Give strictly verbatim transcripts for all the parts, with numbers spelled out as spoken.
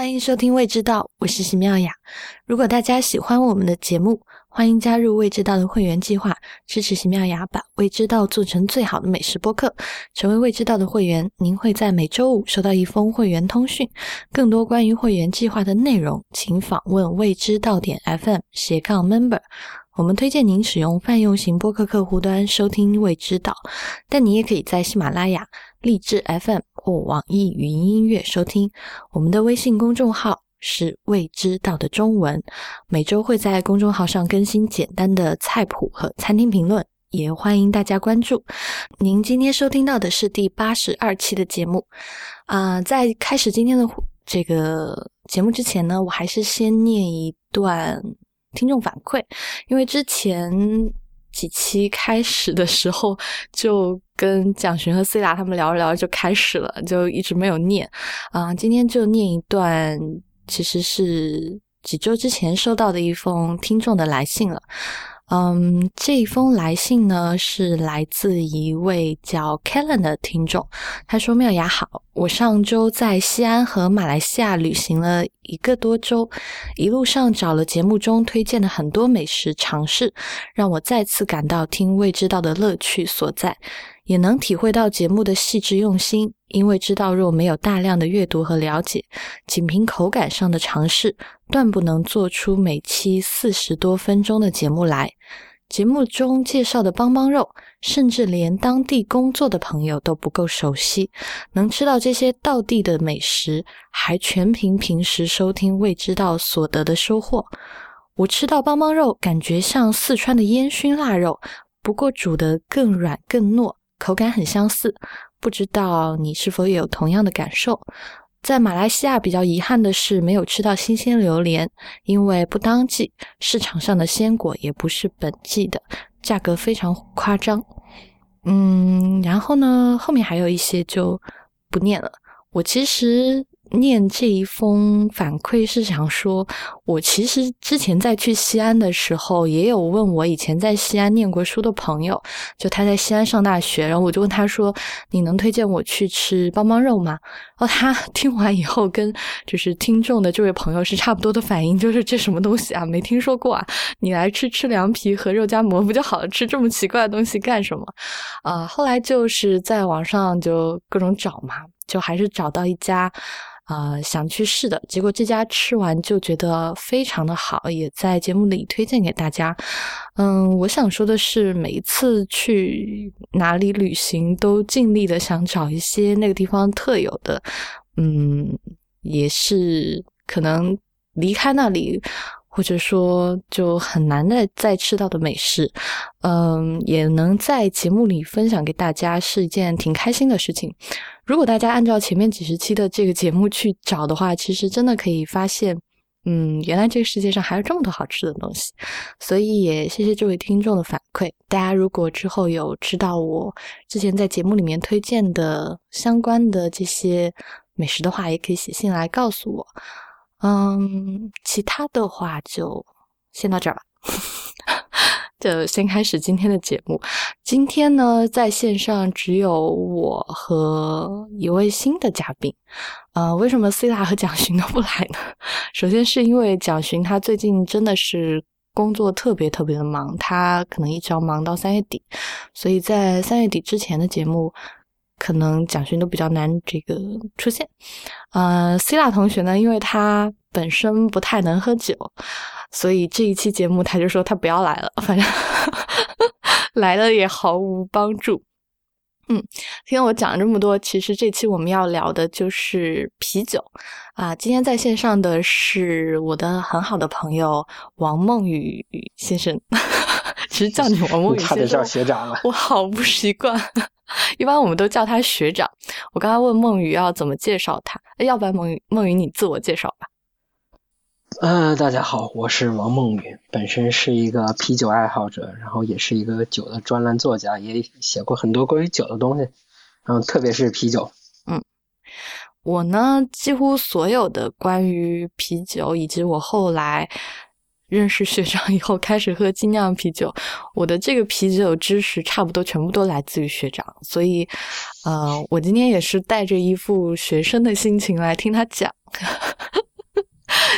欢迎收听未知道，我是席妙雅。如果大家喜欢我们的节目，欢迎加入未知道的会员计划，支持席妙雅把未知道做成最好的美食播客。成为未知道的会员，您会在每周五收到一封会员通讯。更多关于会员计划的内容，请访问未知道点 F M 斜杠 member。我们推荐您使用泛用型播客客户端收听未知道，但你也可以在喜马拉雅、荔枝 F M 或网易云音乐收听。我们的微信公众号是未知道的中文，每周会在公众号上更新简单的菜谱和餐厅评论，也欢迎大家关注。您今天收听到的是第八十二期的节目。啊、呃，在开始今天的这个节目之前呢，我还是先念一段听众反馈，因为之前几期开始的时候就跟蒋勋和 C 拉他们聊着聊着就开始了，就一直没有念啊、呃。今天就念一段，其实是几周之前收到的一封听众的来信了。嗯，这一封来信呢是来自一位叫 Kellen 的听众，他说：妙雅好，我上周在西安和马来西亚旅行了一个多周，一路上找了节目中推荐的很多美食尝试，让我再次感到听未知道的乐趣所在，也能体会到节目的细致用心，因为知道若没有大量的阅读和了解，仅凭口感上的尝试，断不能做出每期四十多分钟的节目来。节目中介绍的帮帮肉，甚至连当地工作的朋友都不够熟悉，能吃到这些道地的美食，还全凭平时收听未知道所得的收获。我吃到帮帮肉，感觉像四川的烟熏腊肉，不过煮得更软更糯，口感很相似，不知道你是否也有同样的感受。在马来西亚比较遗憾的是没有吃到新鲜榴莲，因为不当季，市场上的鲜果也不是本季的，价格非常夸张。嗯，然后呢，后面还有一些就不念了。我其实念这一封反馈是想说，我其实之前在去西安的时候也有问我以前在西安念过书的朋友，就他在西安上大学，然后我就问他说，你能推荐我去吃帮帮肉吗？然后他听完以后跟就是听众的这位朋友是差不多的反应，就是这什么东西啊，没听说过啊，你来吃吃凉皮和肉夹馍不就好了，吃这么奇怪的东西干什么啊、呃？后来就是在网上就各种找嘛，就还是找到一家呃，想去试的，结果这家吃完就觉得非常的好，也在节目里推荐给大家。嗯，我想说的是，每一次去哪里旅行都尽力的想找一些那个地方特有的，嗯，也是可能离开那里或者说就很难的再吃到的美食，嗯，也能在节目里分享给大家，是一件挺开心的事情。如果大家按照前面几十期的这个节目去找的话，其实真的可以发现，嗯，原来这个世界上还有这么多好吃的东西。所以也谢谢这位听众的反馈。大家如果之后有知道我之前在节目里面推荐的相关的这些美食的话，也可以写信来告诉我。嗯，其他的话就先到这儿吧。就先开始今天的节目。今天呢，在线上只有我和一位新的嘉宾。呃，为什么 C 拉和蒋勋都不来呢？首先是因为蒋勋他最近真的是工作特别特别的忙，他可能一直要忙到三月底，所以在三月底之前的节目可能蒋勋都比较难这个出现。呃 C 拉同学呢，因为他本身不太能喝酒，所以这一期节目他就说他不要来了，反正来了也毫无帮助。嗯，听我讲了这么多，其实这期我们要聊的就是啤酒啊、呃。今天在线上的是我的很好的朋友王梦雨先生，其实叫你王梦雨先生， 差点叫学长了， 我好不习惯。一般我们都叫他学长。我刚刚问梦雨要怎么介绍他，要不然梦雨梦雨你自我介绍吧。 呃，大家好，我是王梦雨，本身是一个啤酒爱好者，然后也是一个酒的专栏作家，也写过很多关于酒的东西，然后特别是啤酒。 嗯，我呢几乎所有的关于啤酒，以及我后来认识学长以后开始喝精酿啤酒，我的这个啤酒知识差不多全部都来自于学长，所以呃，我今天也是带着一副学生的心情来听他讲。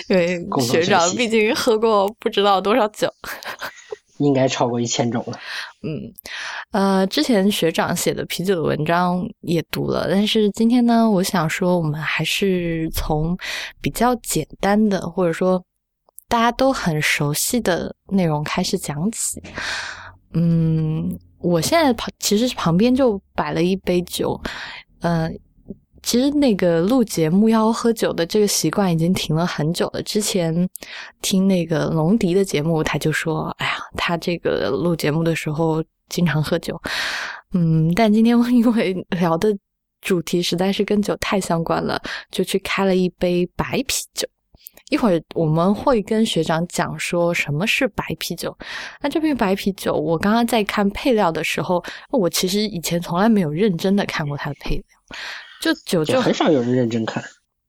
因为学长毕竟喝过不知道多少酒， 应该超过一千种了。 嗯，呃，之前学长写的啤酒的文章也读了，但是今天呢，我想说我们还是从比较简单的，或者说大家都很熟悉的内容开始讲起。嗯，我现在旁其实旁边就摆了一杯酒，呃，其实那个录节目要喝酒的这个习惯已经停了很久了。之前听那个龙迪的节目，他就说，哎呀，他这个录节目的时候经常喝酒。嗯，但今天因为聊的主题实在是跟酒太相关了，就去开了一杯白啤酒。一会儿我们会跟学长讲说什么是白啤酒。那这瓶白啤酒，我刚刚在看配料的时候，我其实以前从来没有认真的看过它的配料。就酒就很少有人认真看，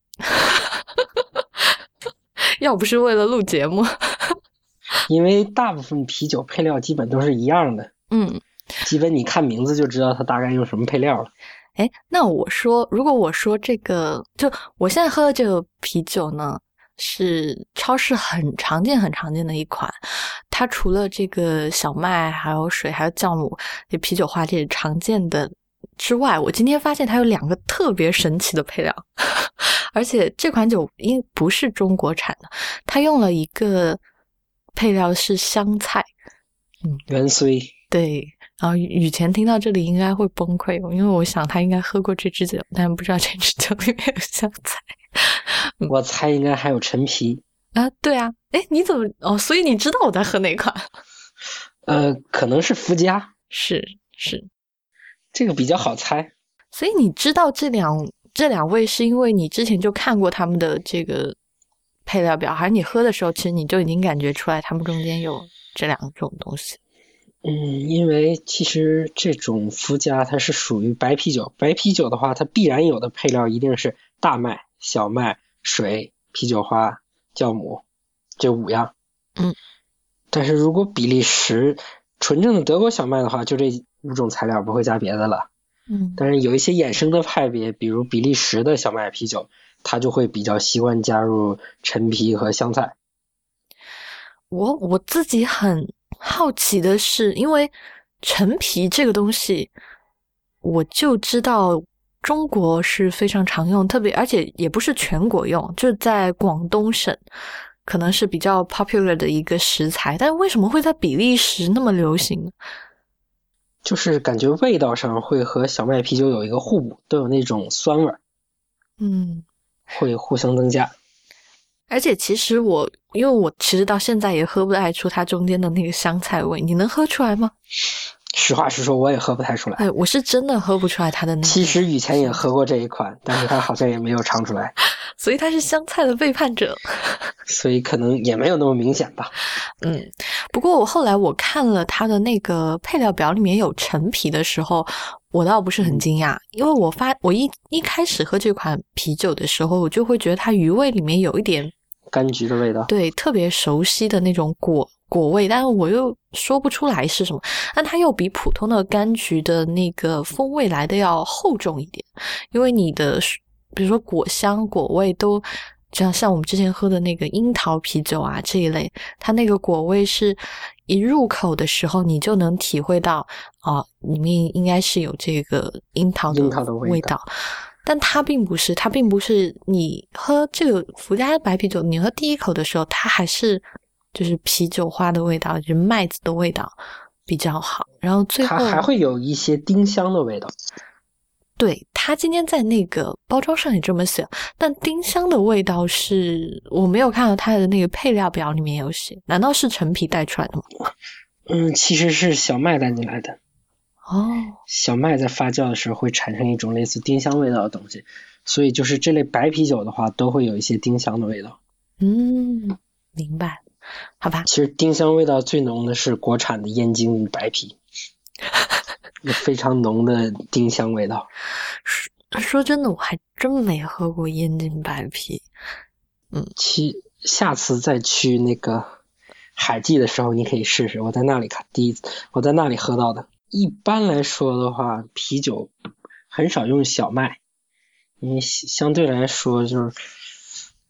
要不是为了录节目， 因为大部分啤酒配料基本都是一样的， 嗯， 基本你看名字就知道它大概用什么配料了。 诶，那我说，如果我说这个，就我现在喝的这个啤酒呢，是超市很常见很常见的一款，它除了这个小麦还有水还有酵母这啤酒花这些常见的之外，我今天发现它有两个特别神奇的配料，而且这款酒因不是中国产的，它用了一个配料是香菜， 嗯，芫荽。 对，然后雨前听到这里应该会崩溃，因为我想他应该喝过这支酒，但不知道这支酒里面有香菜。 嗯、我猜应该还有陈皮啊，对啊，诶，你怎么哦？所以你知道我在喝哪款？ 呃，可能是福佳， 是是。 这个比较好猜， 所以你知道这两这两位是因为你之前就看过他们的这个配料表，还是你喝的时候其实你就已经感觉出来他们中间有这两种东西？ 嗯，因为其实这种福佳它是属于白啤酒，白啤酒的话它必然有的配料一定是大麦、小麦、水、啤酒花、酵母这五样。 嗯， 但是如果比利时纯正的德国小麦的话，就这五种材料，不会加别的了。 嗯， 但是有一些衍生的派别，比如比利时的小麦啤酒，它就会比较习惯加入陈皮和香菜。 我我自己很好奇的是，因为陈皮这个东西，我就知道中国是非常常用，特别而且也不是全国用，就是在广东省可能是比较 popular 的一个食材，但为什么会在比利时那么流行呢？ 就是感觉味道上会和小麦啤酒有一个互补，都有那种酸味， 嗯， 会互相增加。 而且其实我因为我其实到现在也喝不太出它中间的那个香菜味，你能喝出来吗？ 实话实说，我也喝不太出来。 哎，我是真的喝不出来它的那个。 其实以前也喝过这一款，但是它好像也没有尝出来。 所以它是香菜的背叛者。 所以可能也没有那么明显吧。 嗯，不过我后来我看了它的那个配料表里面有陈皮的时候，我倒不是很惊讶，因为我发我一一开始喝这款啤酒的时候，我就会觉得它余味里面有一点柑橘的味道， 对，特别熟悉的那种果果味，但是我又说不出来是什么，但它又比普通的柑橘的那个风味来的要厚重一点，因为你的比如说果香果味都像像我们之前喝的那个樱桃啤酒啊这一类，它那个果味是一入口的时候你就能体会到啊、呃，里面应该是有这个樱桃的樱桃的味道， 但它并不是，它并不是你喝这个福佳白啤酒，你喝第一口的时候，它还是就是啤酒花的味道，就是麦子的味道比较好。然后最后它还会有一些丁香的味道。 对，它今天在那个包装上也这么写，但丁香的味道是我没有看到它的那个配料表里面有写，难道是陈皮带出来的吗？ 嗯，其实是小麦带进来的。 哦， 小麦在发酵的时候会产生一种类似丁香味道的东西，所以就是这类白啤酒的话都会有一些丁香的味道。 嗯，明白，好吧。 其实丁香味道最浓的是国产的燕京白啤，有非常浓的丁香味道。 说说真的，我还真没喝过燕京白啤。嗯， 其下次再去那个海记的时候，你可以试试。我在那里看，第一次我在那里喝到的。一般来说的话，啤酒很少用小麦，因为相对来说就是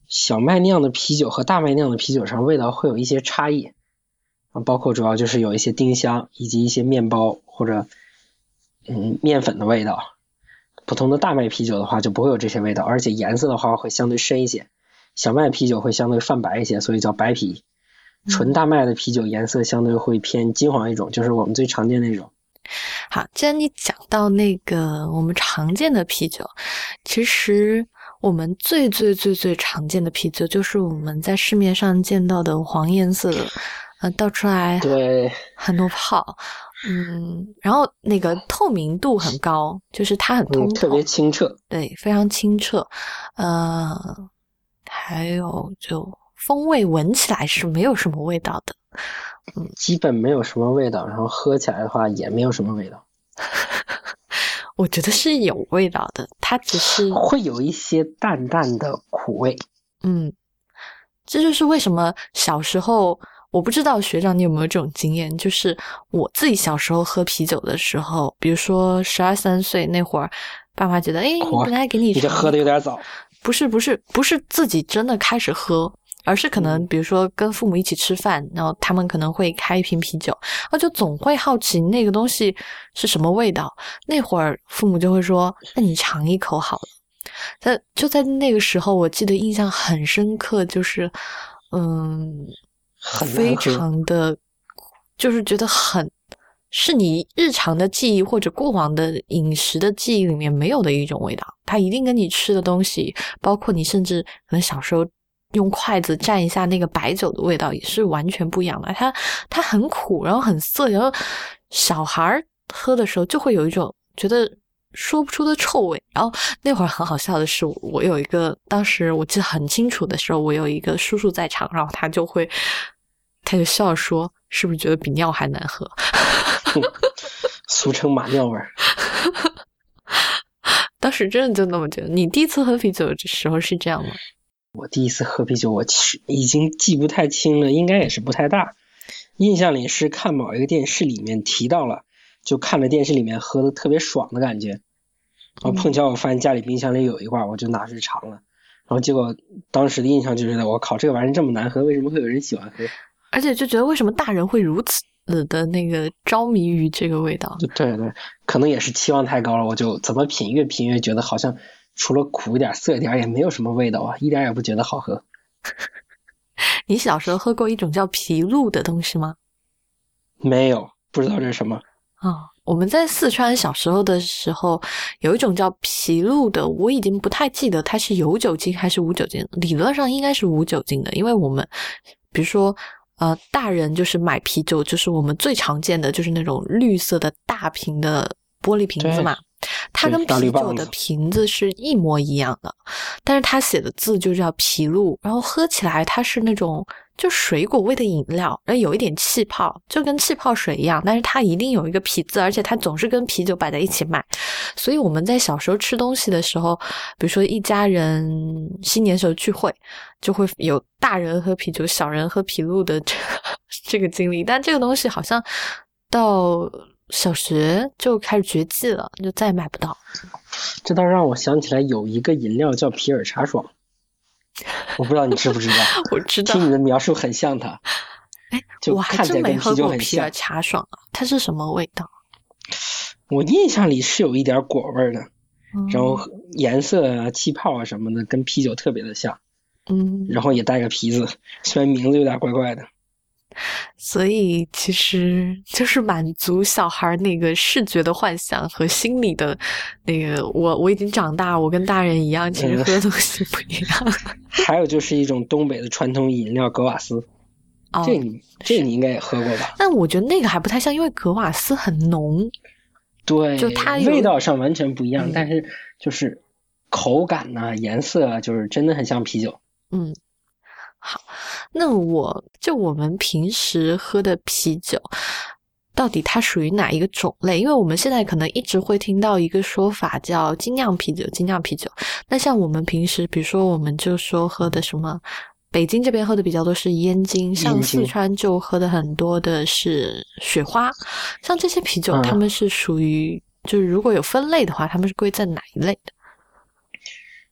小麦酿的啤酒和大麦酿的啤酒上味道会有一些差异，包括主要就是有一些丁香以及一些面包或者嗯面粉的味道。普通的大麦啤酒的话就不会有这些味道，而且颜色的话会相对深一些，小麦啤酒会相对泛白一些，所以叫白啤。纯大麦的啤酒颜色相对会偏金黄一种，就是我们最常见的那种。 好，既然你讲到那个我们常见的啤酒，其实我们最最最最常见的啤酒就是我们在市面上见到的黄颜色的，呃，倒出来对很多泡，嗯，然后那个透明度很高，就是它很通透， 嗯，特别清澈， 对，非常清澈，呃，还有就风味闻起来是没有什么味道的。 嗯，基本没有什么味道，然后喝起来的话也没有什么味道。 我觉得是有味道的，它只是会有一些淡淡的苦味。 嗯，这就是为什么小时候，我不知道学长你有没有这种经验，就是我自己小时候喝啤酒的时候，比如说十二三岁那会儿，爸妈觉得，哎，本来给你你这喝的有点早。 不是不是不是自己真的开始喝。而是可能比如说跟父母一起吃饭，然后他们可能会开一瓶啤酒，然后就总会好奇那个东西是什么味道，那会儿父母就会说那你尝一口好了。但就在那个时候我记得印象很深刻，就是嗯非常的就是觉得很是你日常的记忆或者过往的饮食的记忆里面没有的一种味道，它一定跟你吃的东西，包括你甚至可能小时候用筷子蘸一下那个白酒的味道也是完全不一样的。它它很苦，然后很涩，然后小孩喝的时候就会有一种觉得说不出的臭味。然后那会儿很好笑的是，我有一个当时我记得很清楚的时候，我有一个叔叔在场，然后他就会他就笑说是不是觉得比尿还难喝俗称马尿味儿当时真的就那么觉得。你第一次喝啤酒的时候是这样吗？ 我第一次喝啤酒我其实已经记不太清了，应该也是不太大，印象里是看某一个电视里面提到了，就看着电视里面喝的特别爽的感觉，然后碰巧我发现家里冰箱里有一罐，我就拿去尝了，然后结果当时的印象就觉得我靠，这个玩意这么难喝，为什么会有人喜欢喝？ 而且就觉得为什么大人会如此的那个着迷于这个味道。 对对，可能也是期望太高了，我就怎么品越品越觉得好像除了苦一点涩一点也没有什么味道啊，一点也不觉得好喝。 你小时候喝过一种叫啤露的东西吗？ 没有，不知道这是什么。 哦，我们在四川小时候的时候有一种叫啤露的，我已经不太记得它是有酒精还是无酒精，理论上应该是无酒精的，因为我们比如说呃，大人就是买啤酒，就是我们最常见的就是那种绿色的大瓶的玻璃瓶子嘛，它跟啤酒的瓶子是一模一样的，但是它写的字就叫啤露，然后喝起来它是那种就水果味的饮料，然后有一点气泡，就跟气泡水一样，但是它一定有一个啤字，而且它总是跟啤酒摆在一起卖。所以我们在小时候吃东西的时候，比如说一家人新年时候聚会，就会有大人喝啤酒小人喝啤露的这个这个经历，但这个东西好像到小学就开始绝迹了，就再也买不到。 这倒让我想起来有一个饮料叫皮尔茶爽，我不知道你知不知道我知道， 听你的描述很像它。 哎，我还真没喝过皮尔茶爽啊，它是什么味道？ 我印象里是有一点果味的，嗯、然后颜色啊、气泡啊什么的跟啤酒特别的像， 嗯， 然后也带个皮子，虽然名字有点怪怪的。 所以其实就是满足小孩那个视觉的幻想和心理的那个我我已经长大，我跟大人一样，其实喝的东西不一样、嗯、 还有就是一种东北的传统饮料格瓦斯、哦、这你这你应该也喝过吧？ 但我觉得那个还不太像，因为格瓦斯很浓， 对， 就它味道上完全不一样、 嗯、 但是就是口感啊颜色啊就是真的很像啤酒。 嗯，好，那我就我们平时喝的啤酒到底它属于哪一个种类？因为我们现在可能一直会听到一个说法叫精酿啤酒，精酿啤酒。那像我们平时比如说我们就说喝的什么，北京这边喝的比较多是烟精，像四川就喝的很多的是雪花，像这些啤酒它们是属于、嗯、就是如果有分类的话，它们是归在哪一类的？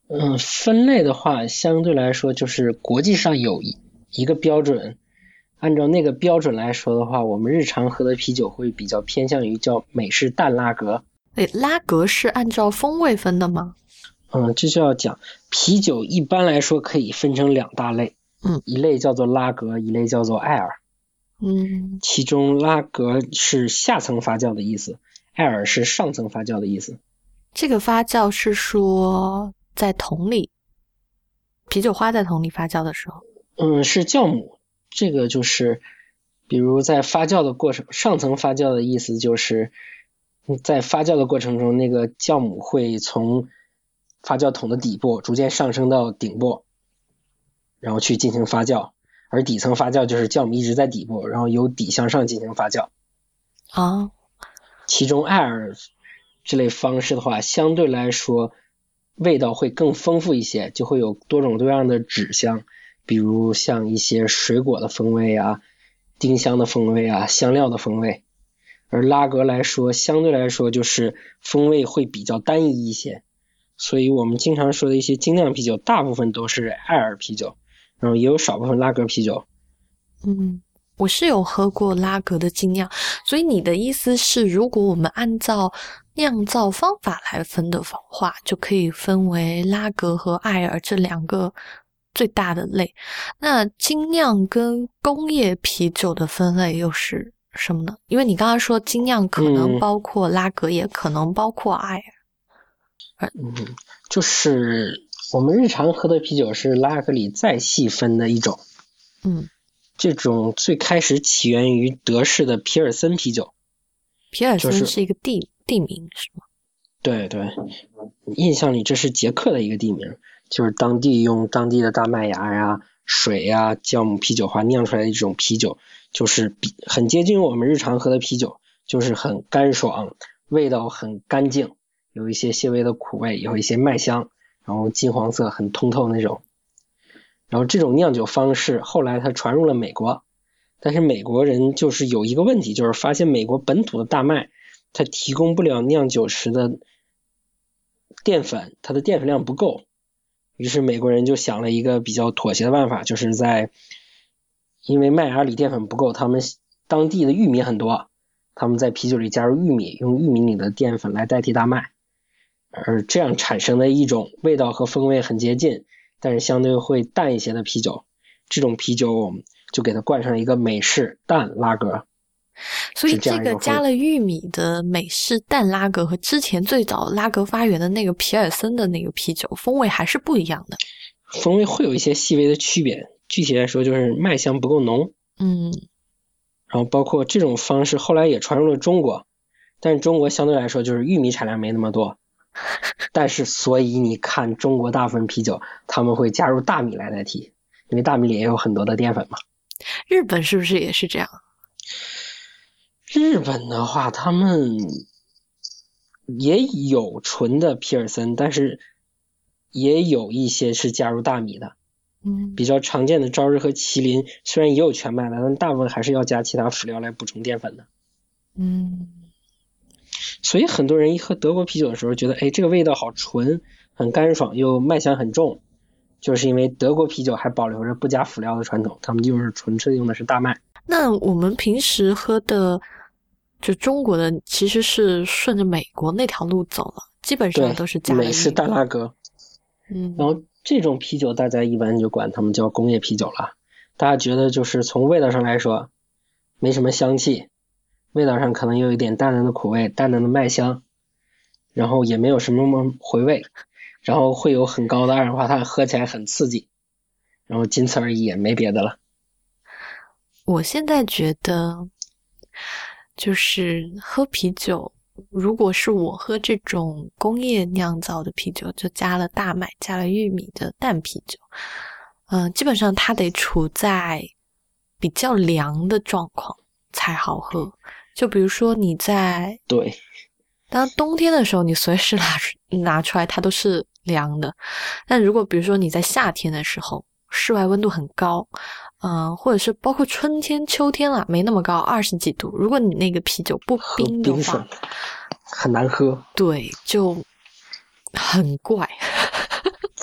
嗯，分类的话，相对来说就是国际上有一一个标准，按照那个标准来说的话，我们日常喝的啤酒会比较偏向于叫美式淡拉格。 诶，拉格是按照风味分的吗？ 嗯，这就要讲啤酒一般来说可以分成两大类， 嗯， 一类叫做拉格，一类叫做艾尔。 嗯， 其中拉格是下层发酵的意思，艾尔是上层发酵的意思。 这个发酵是说在桶里，啤酒花在桶里发酵的时候。 嗯，是酵母，这个就是比如在发酵的过程，上层发酵的意思就是在发酵的过程中，那个酵母会从发酵桶的底部逐渐上升到顶部，然后去进行发酵，而底层发酵就是酵母一直在底部，然后由底向上进行发酵。 啊， 其中艾尔这类方式的话，相对来说味道会更丰富一些，就会有多种多样的脂香，比如像一些水果的风味啊、丁香的风味啊、香料的风味。而拉格来说，相对来说就是风味会比较单一一些，所以我们经常说的一些精酿啤酒，大部分都是艾尔啤酒，然后也有少部分拉格啤酒。 嗯，我是有喝过拉格的精酿，所以你的意思是，如果我们按照酿造方法来分的话，就可以分为拉格和艾尔这两个最大的类。那精酿跟工业啤酒的分类又是什么呢？因为你刚刚说精酿可能包括拉格，嗯、也可能包括艾尔。 嗯，就是我们日常喝的啤酒是拉格里再细分的一种。 嗯， 这种最开始起源于德式的皮尔森啤酒。 皮尔森是一个地、就是、地名是吗？ 对对，印象里这是捷克的一个地名，就是当地用当地的大麦芽呀、水呀、酵母、啤酒花酿出来的一种啤酒，就是比很接近我们日常喝的啤酒，就是很干爽，味道很干净，有一些些微的苦味，有一些麦香，然后金黄色很通透那种。然后这种酿酒方式后来它传入了美国，但是美国人就是有一个问题，就是发现美国本土的大麦它提供不了酿酒时的淀粉，它的淀粉量不够，于是美国人就想了一个比较妥协的办法，就是在因为麦芽里淀粉不够，他们当地的玉米很多，他们在啤酒里加入玉米，用玉米里的淀粉来代替大麦，而这样产生的一种味道和风味很接近，但是相对会淡一些的啤酒，这种啤酒我们就给它冠上一个美式淡拉格。 所以这个加了玉米的美式淡拉格和之前最早拉格发源的那个皮尔森的那个啤酒风味还是不一样的。 风味会有一些细微的区别，具体来说就是麦香不够浓。 嗯， 然后包括这种方式后来也传入了中国，但是中国相对来说就是玉米产量没那么多，但是所以你看中国大部分啤酒他们会加入大米来代替，因为大米里也有很多的淀粉嘛。 日本是不是也是这样？ 日本的话他们也有纯的皮尔森，但是也有一些是加入大米的。 嗯， 比较常见的朝日和麒麟虽然也有全麦的，但大部分还是要加其他辅料来补充淀粉的。 嗯， 所以很多人一喝德国啤酒的时候觉得，哎，这个味道好纯，很干爽，又麦香很重，就是因为德国啤酒还保留着不加辅料的传统，他们就是纯粹用的是大麦。 那我们平时喝的就中国的其实是顺着美国那条路走了，基本上都是加了美式淡拉格。 嗯， 然后这种啤酒大家一般就管他们叫工业啤酒了，大家觉得就是从味道上来说没什么香气，味道上可能有一点淡淡的苦味，淡淡的麦香，然后也没有什么回味，然后会有很高的二氧化碳，喝起来很刺激，然后仅此而已，也没别的了。 我现在觉得就是喝啤酒，如果是我喝这种工业酿造的啤酒，就加了大麦加了玉米的淡啤酒，嗯、呃，基本上它得处在比较凉的状况才好喝。就比如说你在对当冬天的时候你随时拿出拿出来它都是凉的，但如果比如说你在夏天的时候室外温度很高，嗯、呃，或者是包括春天秋天啦没那么高二十几度，如果你那个啤酒不冰的话很难喝。 对，就很怪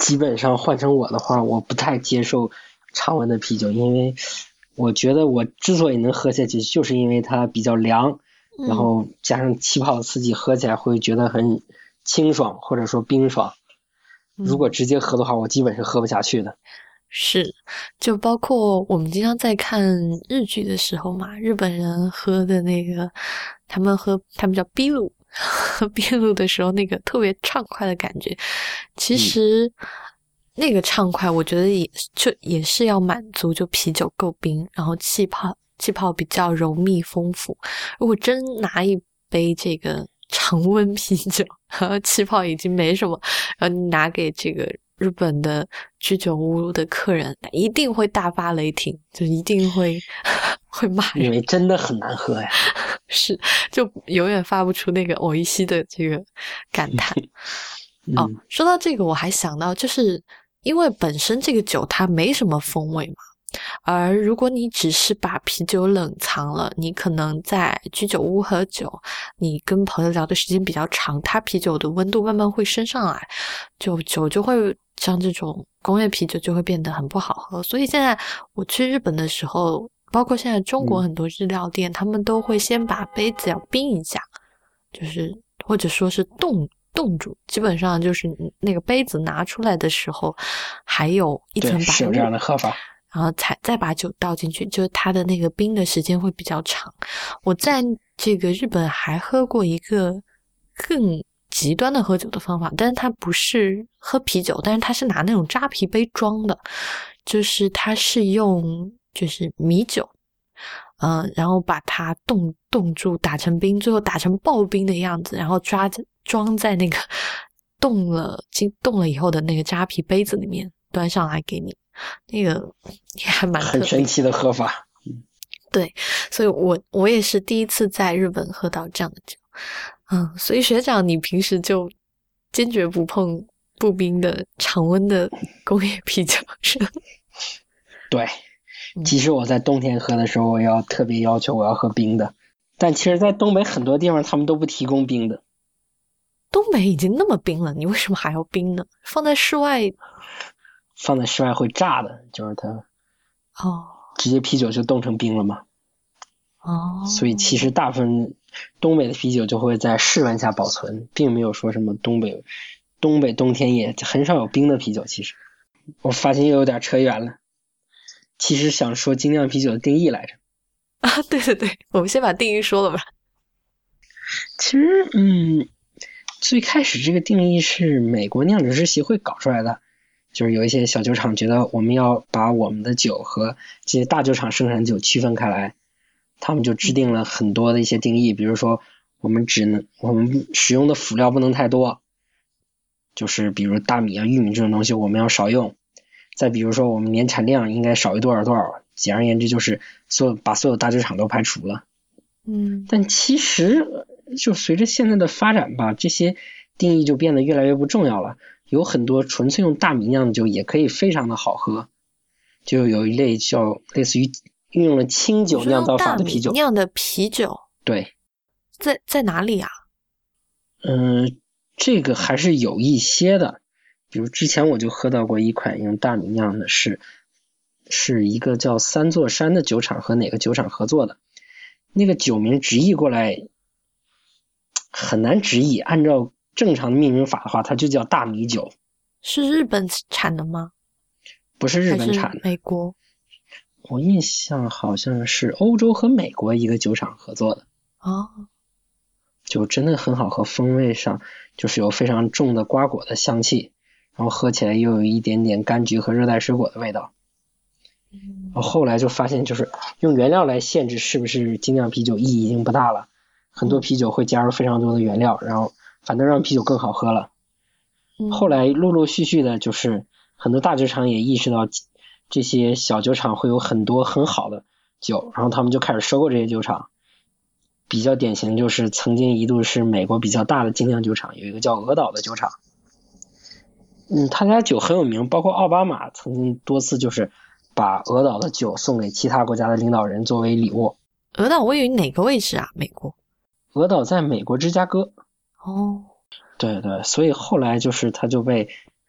基本上换成我的话，我不太接受常温的啤酒，因为我觉得我之所以能喝下去，就是因为它比较凉， 嗯、 然后加上气泡刺激，喝起来会觉得很清爽或者说冰爽。如果直接喝的话，我基本是喝不下去的。 是，就包括我们经常在看日剧的时候嘛，日本人喝的那个，他们喝他们叫啤露，喝啤露的时候那个特别畅快的感觉，其实那个畅快，我觉得也就也是要满足就啤酒够冰，然后气泡气泡比较柔密丰富。如果真拿一杯这个常温啤酒，然后气泡已经没什么，然后你拿给这个日本的居酒屋的客人，一定会大发雷霆，就一定会会骂人， 因为真的很难喝呀。 是，就永远发不出那个偶一西的这个感叹。 嗯、 哦，说到这个，我还想到，就是因为本身这个酒它没什么风味嘛，而如果你只是把啤酒冷藏了，你可能在居酒屋喝酒，你跟朋友聊的时间比较长，它啤酒的温度慢慢会升上来，就酒就会像这种工业啤酒就会变得很不好喝。所以现在我去日本的时候，包括现在中国很多日料店、嗯、他们都会先把杯子要冰一下，就是或者说是冻冻住，基本上就是那个杯子拿出来的时候还有一层白雾， 是有这样的喝法， 然后才再把酒倒进去，就是它的那个冰的时间会比较长。我在这个日本还喝过一个更极端的喝酒的方法，但是它不是喝啤酒，但是它是拿那种扎啤杯装的，就是它是用就是米酒，嗯、呃，然后把它冻冻住，打成冰，最后打成刨冰的样子，然后抓着装在那个冻了经冻了以后的那个扎啤杯子里面，端上来给你。那个也还蛮特别， 很神奇的喝法。 对，所以我我也是第一次在日本喝到这样的酒。嗯，所以学长你平时就坚决不碰不冰的常温的工业啤酒是吧？ 对，即使我在冬天喝的时候，我要特别要求我要喝冰的，但其实在东北很多地方他们都不提供冰的。 东北已经那么冰了，你为什么还要冰呢？放在室外放在室外会炸的，就是它哦， 直接啤酒就冻成冰了嘛。 哦， 所以其实大部分东北的啤酒就会在室温下保存，并没有说什么东北东北冬天也很少有冰的啤酒。其实我发现又有点扯远了，其实想说精酿啤酒的定义来着。 啊，对对对，我们先把定义说了吧。 其实嗯，最开始这个定义是美国酿酒师协会搞出来的。就是有一些小酒厂觉得我们要把我们的酒和这些大酒厂生产酒区分开来，他们就制定了很多的一些定义，比如说我们只能我们使用的辅料不能太多，就是比如大米啊玉米这种东西我们要少用，再比如说我们年产量应该少于多少多少，简而言之就是所有把所有大酒厂都排除了。 嗯， 但其实就随着现在的发展吧，这些定义就变得越来越不重要了。有很多纯粹用大米酿的酒也可以非常的好喝，就有一类叫类似于运用了清酒酿造法的啤酒。 酿的啤酒， 对， 在在哪里啊？ 嗯，这个还是有一些的，比如之前我就喝到过一款用大米酿的是，是一个叫三座山的酒厂和哪个酒厂合作的，那个酒名直译过来很难直译，按照正常的命名法的话，它就叫大米酒。 是日本产的吗？ 不是日本产的， 还是美国？ 我印象好像是欧洲和美国一个酒厂合作的。 哦， 就真的很好喝，风味上就是有非常重的瓜果的香气，然后喝起来又有一点点柑橘和热带水果的味道。 嗯， 然后后来就发现就是用原料来限制是不是精酿啤酒意义已经不大了，很多啤酒会加入非常多的原料，然后反正让啤酒更好喝了。后来陆陆续续的就是很多大酒厂也意识到这些小酒厂会有很多很好的酒，然后他们就开始收购这些酒厂。比较典型就是曾经一度是美国比较大的精酿酒厂，有一个叫鹅岛的酒厂。嗯，他家酒很有名，包括奥巴马曾经多次就是把鹅岛的酒送给其他国家的领导人作为礼物。 鹅岛位于哪个位置啊？美国？ 鹅岛在美国芝加哥。 哦， 对对，所以后来就是它就被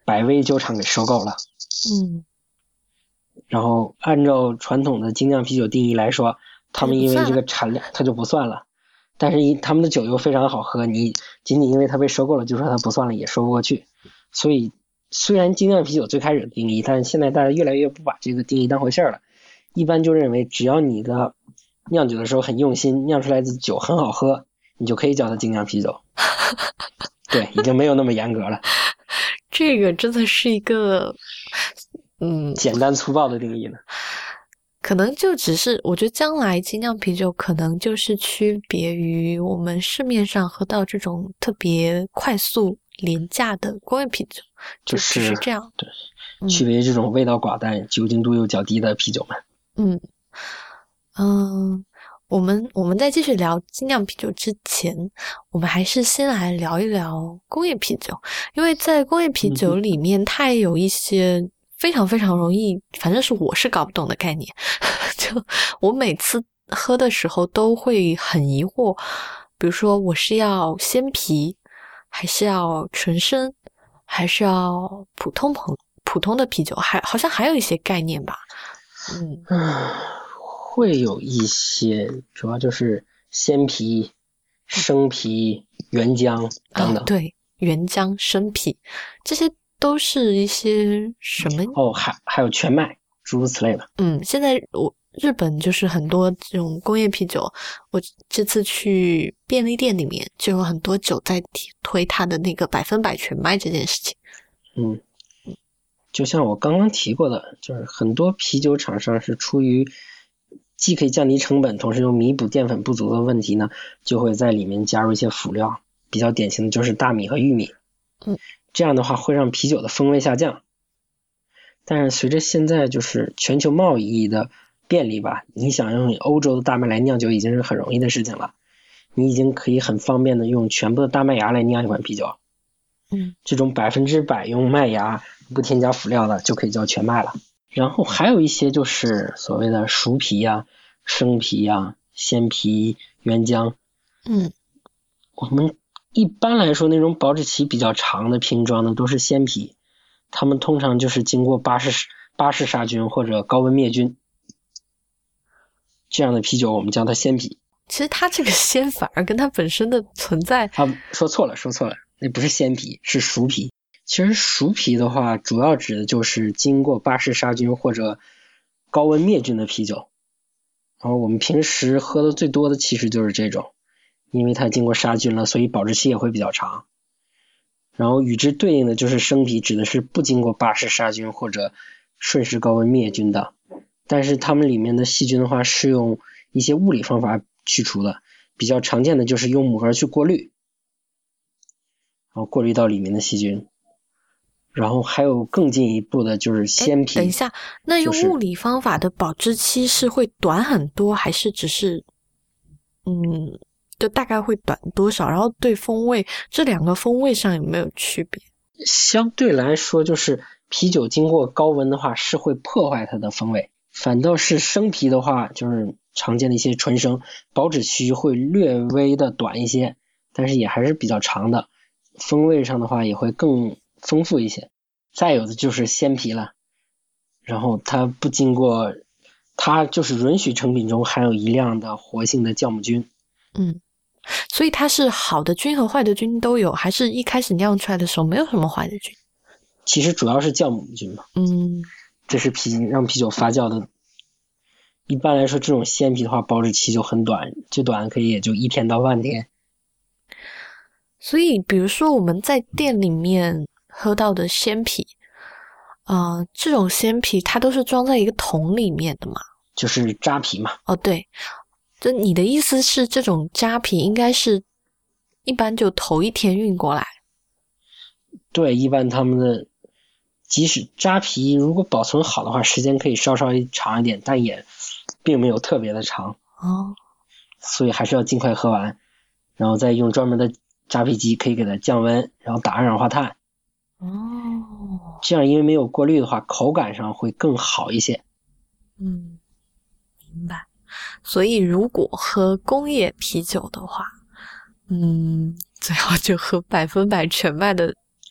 百威酒厂给收购了。 嗯， 然后按照传统的精酿啤酒定义来说，他们因为这个产量它就不算了，但是他们的酒又非常好喝，你仅仅因为它被收购了就说它不算了也说不过去。所以虽然精酿啤酒最开始的定义，但是现在大家越来越不把这个定义当回事了，一般就认为只要你的酿酒的时候很用心，酿出来的酒很好喝，你就可以叫它精酿啤酒。对，已经没有那么严格了。 这个真的是一个嗯简单粗暴的定义呢。 可能就只是我觉得将来精酿啤酒可能就是区别于我们市面上喝到这种特别快速廉价的工业啤酒，就只是这样。 对，嗯、区别于这种味道寡淡、酒精度又较低的啤酒们。 嗯嗯，我们我们在继续聊精酿啤酒之前，我们还是先来聊一聊工业啤酒，因为在工业啤酒里面，它也有一些非常非常容易，反正是我是搞不懂的概念。就我每次喝的时候都会很疑惑，比如说我是要鲜啤，还是要纯生，还是要普通普普通的啤酒，还好像还有一些概念吧。嗯。 会有一些，主要就是鲜啤、生啤、原浆等等。 哦、对，原浆、生啤，这些都是一些什么？ 哦，还还有全麦，诸如此类的。 嗯，现在我日本就是很多这种工业啤酒，我这次去便利店里面就有很多酒在推它的那个百分百全麦这件事情。 嗯，就像我刚刚提过的，就是很多啤酒厂商是出于既可以降低成本，同时又弥补淀粉不足的问题呢，就会在里面加入一些辅料，比较典型的就是大米和玉米。 嗯， 这样的话会让啤酒的风味下降。但是随着现在就是全球贸易的便利吧，你想用欧洲的大麦来酿酒已经是很容易的事情了，你已经可以很方便的用全部的大麦芽来酿一款啤酒。 嗯， 这种百分之百用麦芽不添加辅料的就可以叫全麦了。然后还有一些就是所谓的熟啤呀、生啤呀、鲜啤、原浆。 嗯， 我们一般来说那种保质期比较长的瓶装的都是鲜啤，它们通常就是经过巴氏巴氏杀菌或者高温灭菌，这样的啤酒我们叫它鲜啤。 其实它这个鲜反而跟它本身的存在啊，说错了说错了，那不是鲜啤，是熟啤。其实熟啤的话主要指的就是经过巴氏杀菌或者高温灭菌的啤酒，然后我们平时喝的最多的其实就是这种，因为它经过杀菌了，所以保质期也会比较长。然后与之对应的就是生啤，指的是不经过巴氏杀菌或者瞬时高温灭菌的，但是它们里面的细菌的话是用一些物理方法去除的，比较常见的就是用母盒去过滤，然后过滤到里面的细菌。然后还有更进一步的就是鲜啤。 等一下，那用物理方法的保质期是会短很多，还是只是嗯就大概会短多少？然后对风味，这两个风味上有没有区别？ 相对来说，就是啤酒经过高温的话是会破坏它的风味，反倒是生啤的话，就是常见的一些纯生，保质期会略微的短一些，但是也还是比较长的，风味上的话也会更丰富一些。再有的就是鲜啤了，然后它不经过，它就是允许成品中含有一量的活性的酵母菌。 嗯，所以它是好的菌和坏的菌都有，还是一开始酿出来的时候没有什么坏的菌？ 其实主要是酵母菌嘛。 嗯， 这是啤让啤酒发酵的。一般来说这种鲜啤的话保质期就很短，最短可以也就一天到半天。 所以比如说我们在店里面喝到的鲜啤，呃，这种鲜啤它都是装在一个桶里面的嘛？ 就是扎啤嘛。 哦，对。就你的意思是这种扎啤应该是一般就头一天运过来？ 对，一般他们的即使扎啤如果保存好的话时间可以稍稍长一点，但也并没有特别的长。 哦， 所以还是要尽快喝完，然后再用专门的扎啤机可以给它降温，然后打二氧化碳。 哦， 这样因为没有过滤的话口感上会更好一些。 嗯，明白。所以如果喝工业啤酒的话，嗯，最好就喝百分百全麦的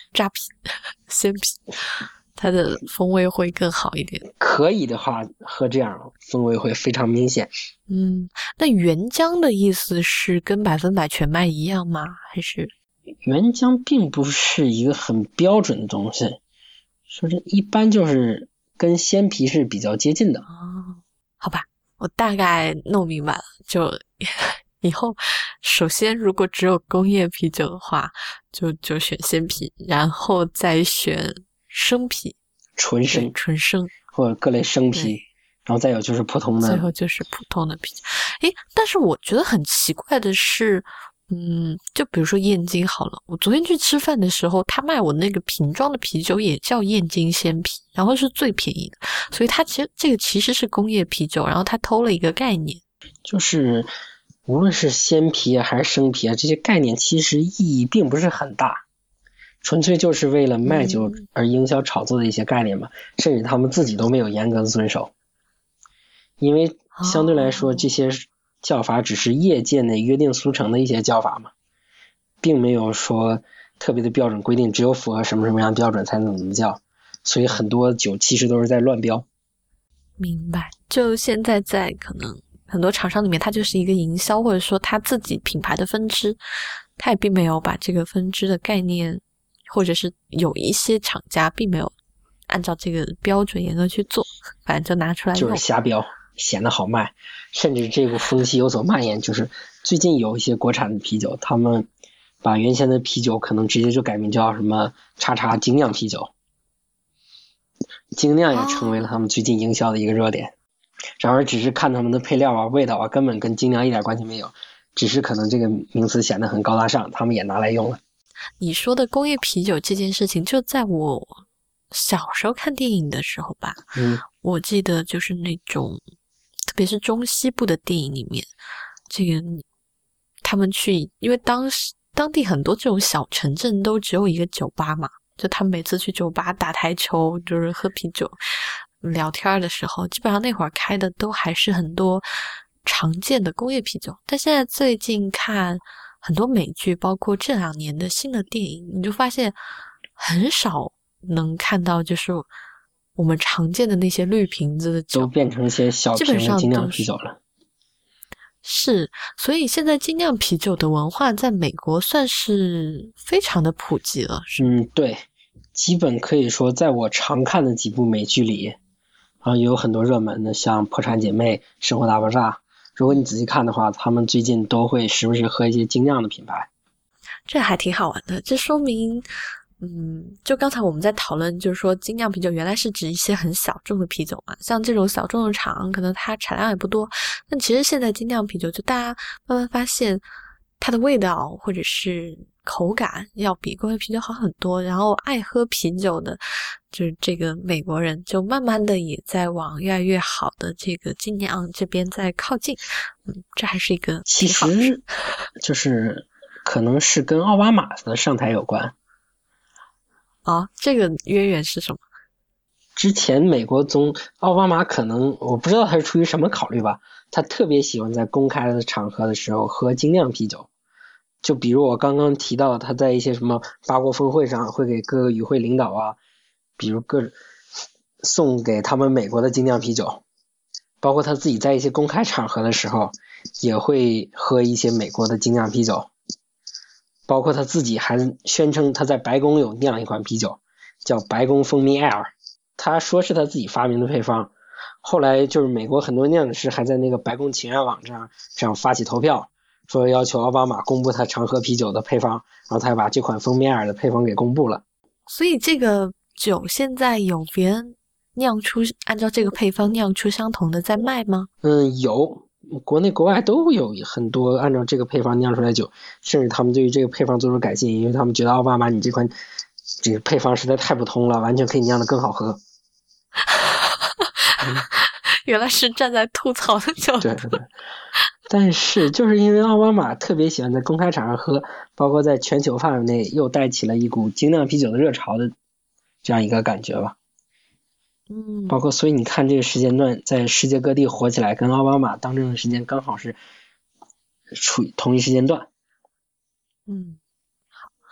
扎啤、鲜啤，它的风味会更好一点。 可以的话，喝这样风味会非常明显。 嗯，那原浆的意思是跟百分百全麦一样吗？还是？ 原浆并不是一个很标准的东西，说是一般就是跟鲜啤是比较接近的。 哦，好吧，我大概弄明白了。就以后，首先如果只有工业啤酒的话，就就选鲜啤，然后再选生啤， 纯生、 纯生或者各类生啤，然后再有就是普通的， 最后就是普通的啤酒。诶，但是我觉得很奇怪的是。嗯，就比如说燕京好了，我昨天去吃饭的时候，他卖我那个瓶装的啤酒也叫燕京鲜啤，然后是最便宜的，所以它其实这个其实是工业啤酒，然后他偷了一个概念， 就是无论是鲜啤还是生啤啊，这些概念其实意义并不是很大，纯粹就是为了卖酒而营销炒作的一些概念嘛，嗯、甚至他们自己都没有严格的遵守，因为相对来说、哦、这些叫法只是业界内约定俗成的一些叫法嘛，并没有说特别的标准规定，只有符合什么什么样的标准才能怎么叫，所以很多酒其实都是在乱标。 明白，就现在在可能很多厂商里面，它就是一个营销，或者说它自己品牌的分支，它也并没有把这个分支的概念，或者是有一些厂家并没有按照这个标准严格去做，反正就拿出来用， 就是瞎标，显得好卖。甚至这个风气有所蔓延，就是最近有一些国产的啤酒，他们把原先的啤酒可能直接就改名叫什么叉叉精酿啤酒，精酿也成为了他们最近营销的一个热点。然而只是看他们的配料啊、味道啊，根本跟精酿一点关系没有，只是可能这个名词显得很高大上，他们也拿来用了。 你说的工业啤酒这件事情，就在我小时候看电影的时候吧， 嗯， 我记得就是那种特别是中西部的电影里面，这个他们去，因为当时当地很多这种小城镇都只有一个酒吧嘛，就他们每次去酒吧打台球，就是喝啤酒聊天的时候，基本上那会儿开的都还是很多常见的工业啤酒。但现在最近看很多美剧，包括这两年的新的电影，你就发现很少能看到就是我们常见的那些绿瓶子的酒， 都变成一些小瓶的精酿啤酒了。 是，所以现在精酿啤酒的文化在美国算是非常的普及了。 嗯，对，基本可以说在我常看的几部美剧里啊，也有很多热门的，像破产姐妹、生活大爆炸，如果你仔细看的话，他们最近都会时不时喝一些精酿的品牌。 这还挺好玩的，这说明嗯，就刚才我们在讨论，就是说精酿啤酒原来是指一些很小众的啤酒嘛，像这种小众的厂可能它产量也不多，但其实现在精酿啤酒就大家慢慢发现它的味道或者是口感要比工业啤酒好很多，然后爱喝啤酒的就是这个美国人就慢慢的也在往越来越好的这个精酿这边在靠近。嗯，这还是一个其实就是可能是跟奥巴马的上台有关。 哦，这个渊源是什么？ 之前美国总奥巴马可能我不知道他是出于什么考虑吧，他特别喜欢在公开的场合的时候喝精酿啤酒。就比如我刚刚提到他在一些什么八国峰会上会给各个与会领导啊，比如各送给他们美国的精酿啤酒，包括他自己在一些公开场合的时候也会喝一些美国的精酿啤酒。包括他自己还宣称他在白宫有酿一款啤酒叫白宫蜂蜜 Air， 他说是他自己发明的配方，后来就是美国很多酿酒师还在那个白宫请愿网站上发起投票，说要求奥巴马公布他常喝啤酒的配方，然后他把这款蜂蜜 Air 的配方给公布了。 所以这个酒现在有别人酿出按照这个配方酿出相同的在卖吗？ 嗯，有，国内国外都有很多按照这个配方酿出来酒，甚至他们对于这个配方做出改进，因为他们觉得奥巴马你这款这个配方实在太不通了，完全可以酿得更好喝。 嗯、原来是站在吐槽的角度。 对对对。但是就是因为奥巴马特别喜欢在公开场合喝，包括在全球范围内又带起了一股精酿啤酒的热潮的这样一个感觉吧。 嗯， 包括所以你看这个时间段在世界各地火起来，跟奥巴马当政的时间刚好是处于同一时间段。 嗯，好，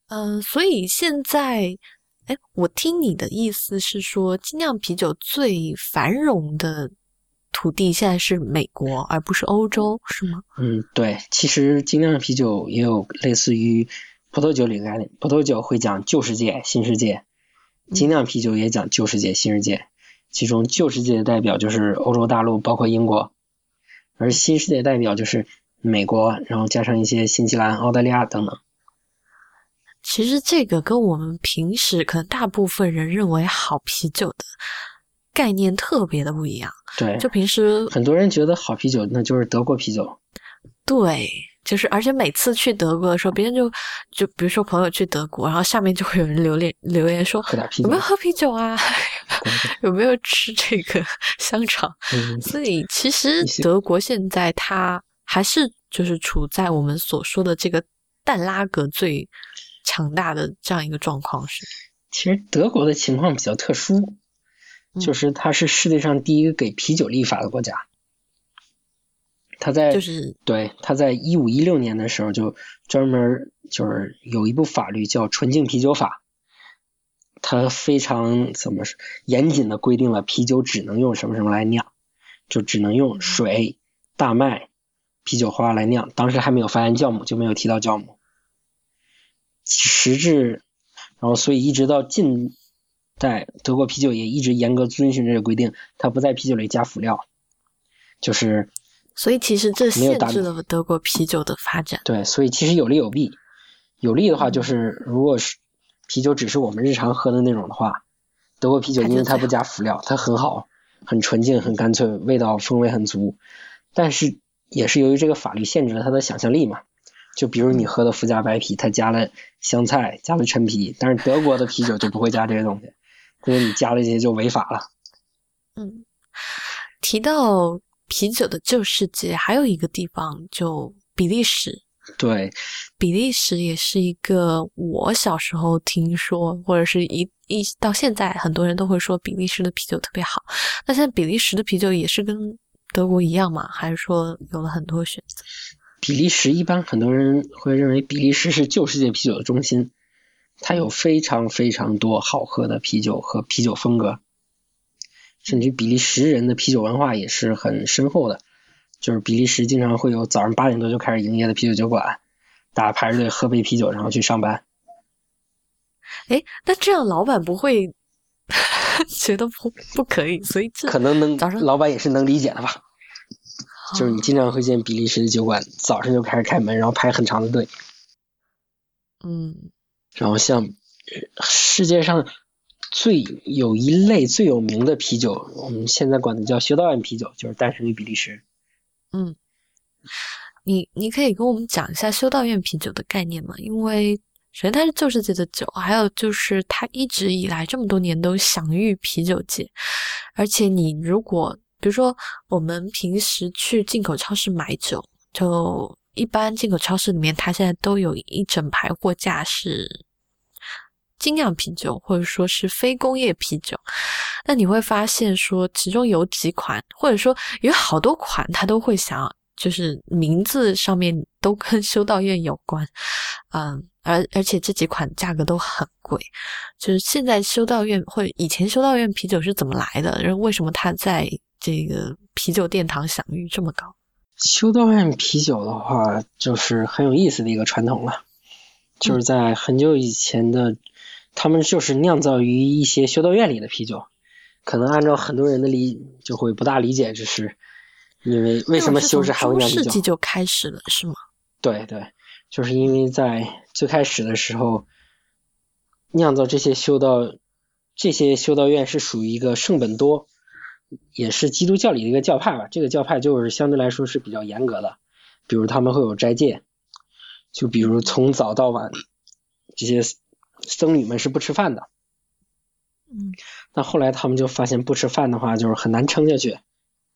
嗯、呃，所以现在，哎，我听你的意思是说，精酿啤酒最繁荣的土地现在是美国，而不是欧洲，是吗？ 嗯，对，其实精酿啤酒也有类似于葡萄酒里的概念，葡萄酒会讲旧世界、新世界，精酿啤酒也讲旧世界、新世界。其中旧世界的代表就是欧洲大陆，包括英国，而新世界代表就是美国，然后加上一些新西兰、澳大利亚等等。 其实这个跟我们平时可能大部分人认为好啤酒的概念特别的不一样。 对， 就平时很多人觉得好啤酒那就是德国啤酒。 对，就是而且每次去德国的时候，别人就就比如说朋友去德国，然后下面就会有人留言留言说喝点啤酒有没有喝啤酒啊有没有吃这个香肠、 嗯、 所以其实德国现在它还是就是处在我们所说的这个淡拉格最强大的这样一个状况。是其实德国的情况比较特殊，就是它是世界上第一个给啤酒立法的国家。他在就是对他在一五一六年的时候就专门就是有一部法律叫纯净啤酒法，它非常怎么严谨的规定了啤酒只能用什么什么来酿，就只能用水、大麦、啤酒花来酿，当时还没有发现酵母，就没有提到酵母。时至然后所以一直到近代德国啤酒也一直严格遵循这个规定，它不在啤酒里加辅料，就是所以其实这限制了德国啤酒的发展。 对，所以其实有利有弊。有利的话就是如果是啤酒只是我们日常喝的那种的话，德国啤酒因为它不加辅料，它很好，很纯净，很干脆，味道风味很足。但是也是由于这个法律限制了它的想象力嘛，就比如你喝的伏加白啤，它加了香菜，加了陈皮，但是德国的啤酒就不会加这些东西，所以你加了这些就违法了。 嗯，提到啤酒的旧世界，还有一个地方就比利时。 对， 比利时也是一个我小时候听说，或者是一一到现在很多人都会说比利时的啤酒特别好。那现在比利时的啤酒也是跟德国一样吗？还是说有了很多选择？ 比利时一般很多人会认为比利时是旧世界啤酒的中心，它有非常非常多好喝的啤酒和啤酒风格，甚至比利时人的啤酒文化也是很深厚的。就是比利时经常会有早上八点多就开始营业的啤酒酒馆，大家排着队喝杯啤酒然后去上班。 诶，那这样老板不会觉得不不可以，所以这可能能早上老板也是能理解的吧。哦、就是你经常会见比利时的酒馆早上就开始开门，然后排很长的队。 嗯， 然后像世界上最有一类最有名的啤酒，我们现在管它叫修道院啤酒，就是诞生于比利时。 嗯，你你可以跟我们讲一下修道院啤酒的概念吗？因为首先它是旧世界的酒，还有就是它一直以来这么多年都享誉啤酒界。而且你如果比如说我们平时去进口超市买酒，就一般进口超市里面它现在都有一整排货架是精酿啤酒或者说是非工业啤酒，那你会发现说其中有几款或者说有好多款它都会想就是名字上面都跟修道院有关，嗯，而而且这几款价格都很贵。就是现在修道院或者以前修道院啤酒是怎么来的，然后为什么它在这个啤酒殿堂享誉这么高？ 修道院啤酒的话就是很有意思的一个传统了，就是在很久以前的他们就是酿造于一些修道院里的啤酒，可能按照很多人的理就会不大理解，只是因为为什么修士还会酿啤酒？ 中世纪就开始了是吗？ 对对，就是因为在最开始的时候，酿造这些修道这些修道院是属于一个圣本多，也是基督教里的一个教派吧。这个教派就是相对来说是比较严格的，比如他们会有斋戒，就比如从早到晚这些僧侣们是不吃饭的。 嗯， 但后来他们就发现不吃饭的话就是很难撑下去，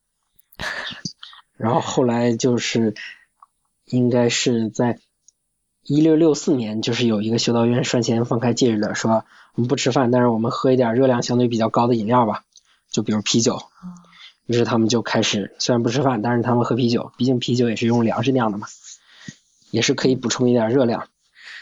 然后后来就是应该是在一六六四年，就是有一个修道院率先放开戒律了，说我们不吃饭，但是我们喝一点热量相对比较高的饮料吧，就比如啤酒。于是他们就开始虽然不吃饭，但是他们喝啤酒，毕竟啤酒也是用粮食酿的嘛，也是可以补充一点热量。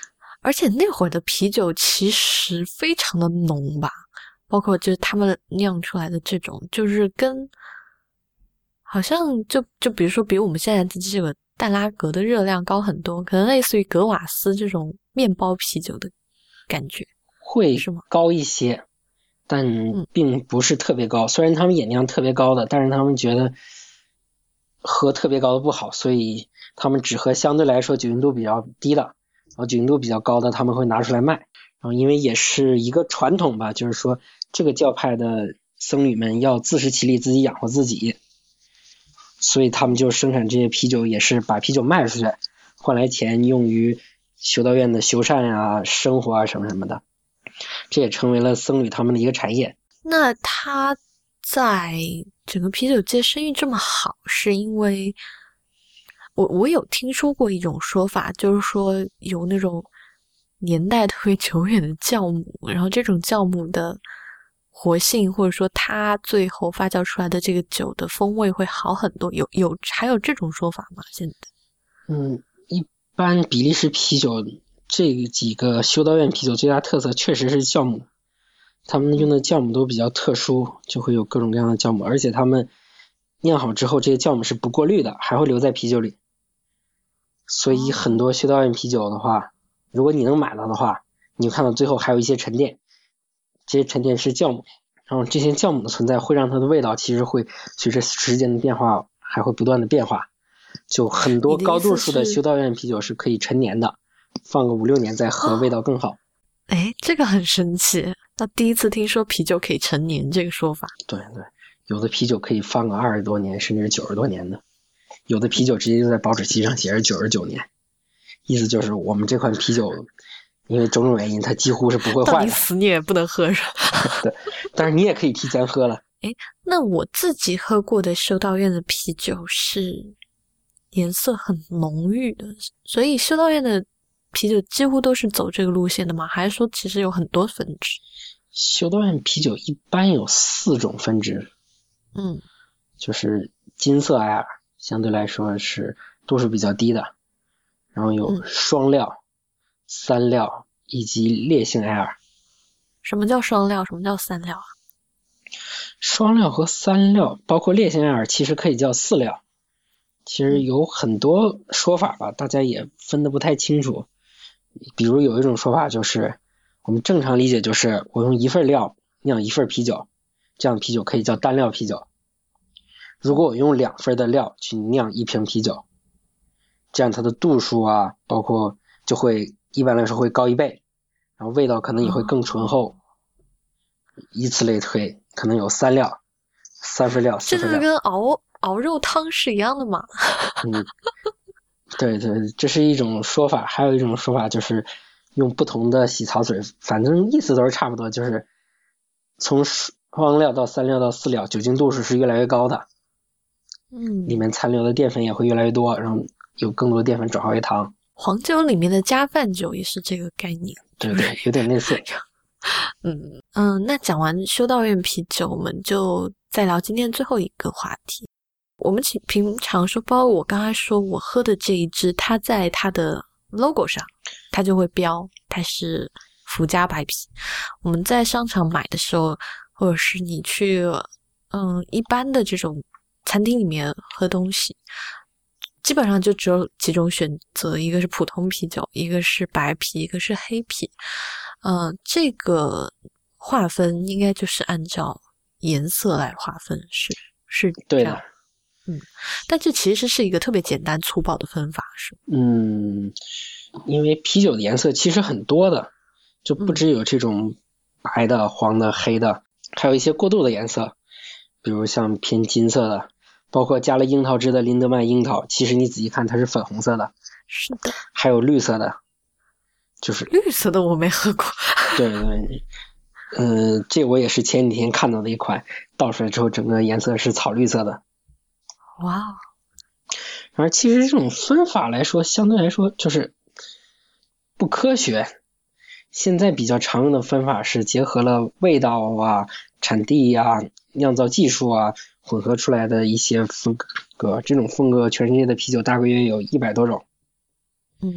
而且那会儿的啤酒其实非常的浓吧，包括就是他们酿出来的这种，就是跟好像就就比如说比我们现在的这个淡拉格的热量高很多，可能类似于格瓦斯这种面包啤酒的感觉， 会是吗？ 高一些，但并不是特别高、嗯、虽然他们也酿特别高的，但是他们觉得喝特别高的不好，所以他们只喝相对来说酒精度比较低的，然后酒精度比较高的他们会拿出来卖。然后因为也是一个传统吧，就是说这个教派的僧侣们要自食其力，自己养活自己，所以他们就生产这些啤酒，也是把啤酒卖出去换来钱用于修道院的修缮啊、生活啊什么什么的，这也成为了僧侣他们的一个产业。 那他在整个啤酒界生意这么好，是因为我我有听说过一种说法，就是说有那种年代特别久远的酵母，然后这种酵母的活性或者说它最后发酵出来的这个酒的风味会好很多，有有还有这种说法吗？现在嗯，一般比利时啤酒这几个修道院啤酒最大特色确实是酵母，他们用的酵母都比较特殊，就会有各种各样的酵母，而且他们酿好之后这些酵母是不过滤的，还会留在啤酒里，所以很多修道院啤酒的话，如果你能买到的话，你看到最后还有一些沉淀，这些沉淀是酵母，然后这些酵母的存在会让它的味道其实会随着时间的变化还会不断的变化，就很多高度数的修道院啤酒是可以陈年的，放个五六年再喝味道更好。 哎，这个很神奇，那第一次听说啤酒可以陈年这个说法。 对对，有的啤酒可以放个二十多年甚至九十多年的，有的啤酒直接就在保质期上写着九十九年，意思就是我们这款啤酒因为种种原因它几乎是不会坏的。 你死你也不能喝是吧？ 对，但是你也可以提前喝了。 诶，那我自己喝过的修道院的啤酒是颜色很浓郁的，所以修道院的啤酒几乎都是走这个路线的吗？还是说其实有很多分支？ 修道院啤酒一般有四种分支， 嗯， 就是金色艾尔相对来说是度数比较低的，然后有双料、嗯、三料以及烈性艾尔。 什么叫双料？什么叫三料啊？ 双料和三料包括烈性艾尔其实可以叫四料，其实有很多说法吧，大家也分得不太清楚。比如有一种说法就是我们正常理解就是我用一份料酿一份啤酒，这样啤酒可以叫单料啤酒。如果我用两份的料去酿一瓶啤酒，这样它的度数啊包括就会一般来说会高一倍，然后味道可能也会更醇厚，以此类推，可能有三料、三份料、四份料。 这是跟熬熬肉汤是一样的吗？ 嗯，对对，这是一种说法，还有一种说法就是用不同的洗槽水，反正意思都是差不多，就是从双料到三料到四料，酒精度数是越来越高的， 嗯， 里面残留的淀粉也会越来越多，然后有更多的淀粉转化为糖。 黄酒里面的加饭酒也是这个概念， 对对，有点类似。 嗯嗯，那讲完修道院啤酒，我们就再聊今天最后一个话题。我们平常说，包括我刚才说我喝的这一支，它在它的 logo 上，它就会标它是福加白啤。我们在商场买的时候，或者是你去嗯一般的这种餐厅里面喝东西，基本上就只有几种选择，一个是普通啤酒，一个是白啤，一个是黑啤。呃，这个划分应该就是按照颜色来划分，是是这样。嗯，但这其实是一个特别简单粗暴的分法，是嗯，因为啤酒的颜色其实很多的，就不只有这种白的、黄的、黑的，还有一些过渡的颜色，比如像偏金色的，包括加了樱桃汁的林德曼樱桃，其实你仔细看它是粉红色的。 是的。 还有绿色的，就是绿色的我没喝过。对对，嗯、呃，这我也是前几天看到的一款，倒出来之后整个颜色是草绿色的。 哇， 而其实这种分法来说，相对来说就是不科学。现在比较常用的分法是结合了味道啊、产地啊、酿造技术啊混合出来的一些风格。这种风格全世界的啤酒大约有一百多种。 嗯，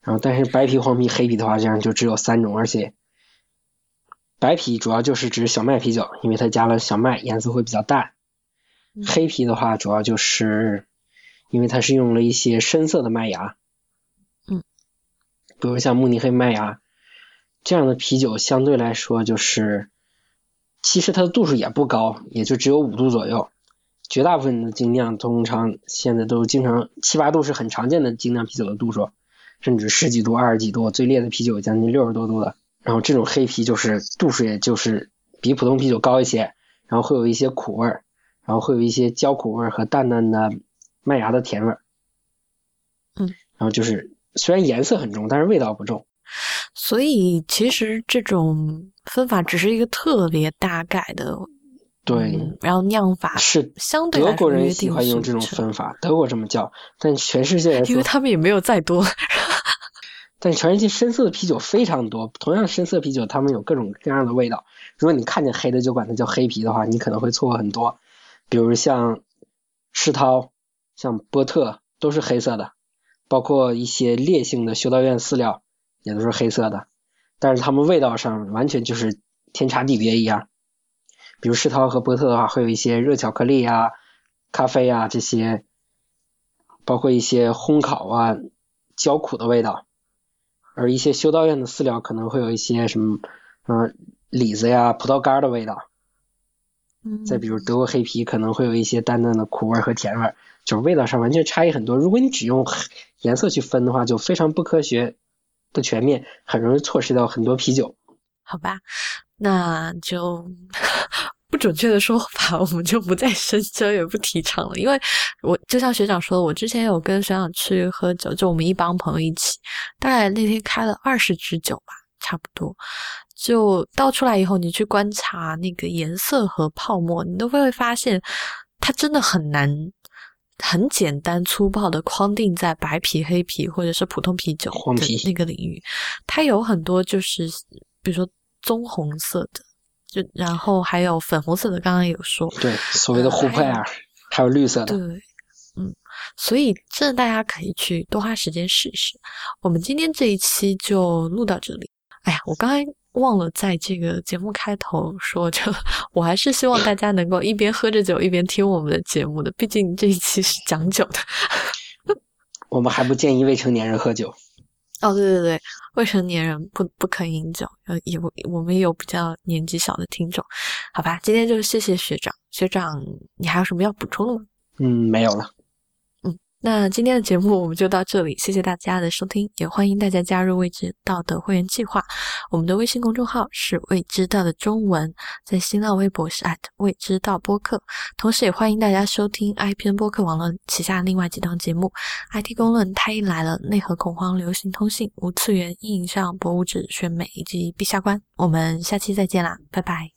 然后但是白啤、黄啤、黑啤的话，这样就只有三种，而且白啤主要就是指小麦啤酒，因为它加了小麦，颜色会比较淡。黑啤的话主要就是因为它是用了一些深色的麦芽， 嗯， 比如像慕尼黑麦芽这样的啤酒，相对来说就是其实它的度数也不高，也就只有五度左右。绝大部分的精酿通常现在都经常七八度是很常见的精酿啤酒的度数，甚至十几度、二十几度，最烈的啤酒将近六十多度的。然后这种黑啤就是度数也就是比普通啤酒高一些，然后会有一些苦味，然后会有一些焦苦味和淡淡的麦芽的甜味。 嗯， 然后就是虽然颜色很重，但是味道不重。 所以其实这种分法只是一个特别大概的。 对、 嗯，然后酿法是相对德国人喜欢用这种分法，德国这么叫，但全世界来说， 因为他们也没有再多。 但全世界深色的啤酒非常多，同样深色啤酒，它们有各种各样的味道。如果你看见黑的就管它叫黑啤的话，你可能会错过很多。比如像世涛、像波特都是黑色的，包括一些烈性的修道院饲料也都是黑色的，但是它们味道上完全就是天差地别一样。比如世涛和波特的话，会有一些热巧克力啊、咖啡啊这些，包括一些烘烤啊、焦苦的味道。而一些修道院的饲料可能会有一些什么，嗯、呃，李子呀、葡萄干的味道。 嗯， 再比如德国黑啤可能会有一些淡淡的苦味和甜味，就是味道上完全差异很多。如果你只用颜色去分的话，就非常不科学、不全面，很容易错失掉很多啤酒。 好吧，那就不准确的说法我们就不再深究也不提倡了，因为我就像学长说的，我之前有跟学长去喝酒，就我们一帮朋友一起，大概那天开了二十支酒吧，差不多。就倒出来以后，你去观察那个颜色和泡沫，你都会发现它真的很难很简单粗暴的框定在白啤、黑啤或者是普通啤酒的那个领域。它有很多就是比如说棕红色的，就然后还有粉红色的，刚刚有说， 对，所谓的琥珀啊、呃，还有绿色的。 对，嗯，所以真的大家可以去多花时间试一试。我们今天这一期就录到这里。哎呀，我刚才忘了在这个节目开头说，就我还是希望大家能够一边喝着酒一边听我们的节目的，毕竟这一期是讲酒的。 我们还不建议未成年人喝酒。 哦，对对对，未成年人不不可饮酒，呃，也我们也有比较年纪小的听众，好吧？今天就谢谢学长，学长，你还有什么要补充的吗？ 嗯，没有了。 嗯，那今天的节目我们就到这里，谢谢大家的收听，也欢迎大家加入未知道的会员计划。我们的微信公众号是未知道的中文，在新浪微博是 at 未知道播客，同时也欢迎大家收听 I P N 播客网络旗下另外几档节目 I T 公论、太医来了、内核恐慌、流行通信、无次元、硬影像、博物志、选美以及陛下观。我们下期再见啦，拜拜。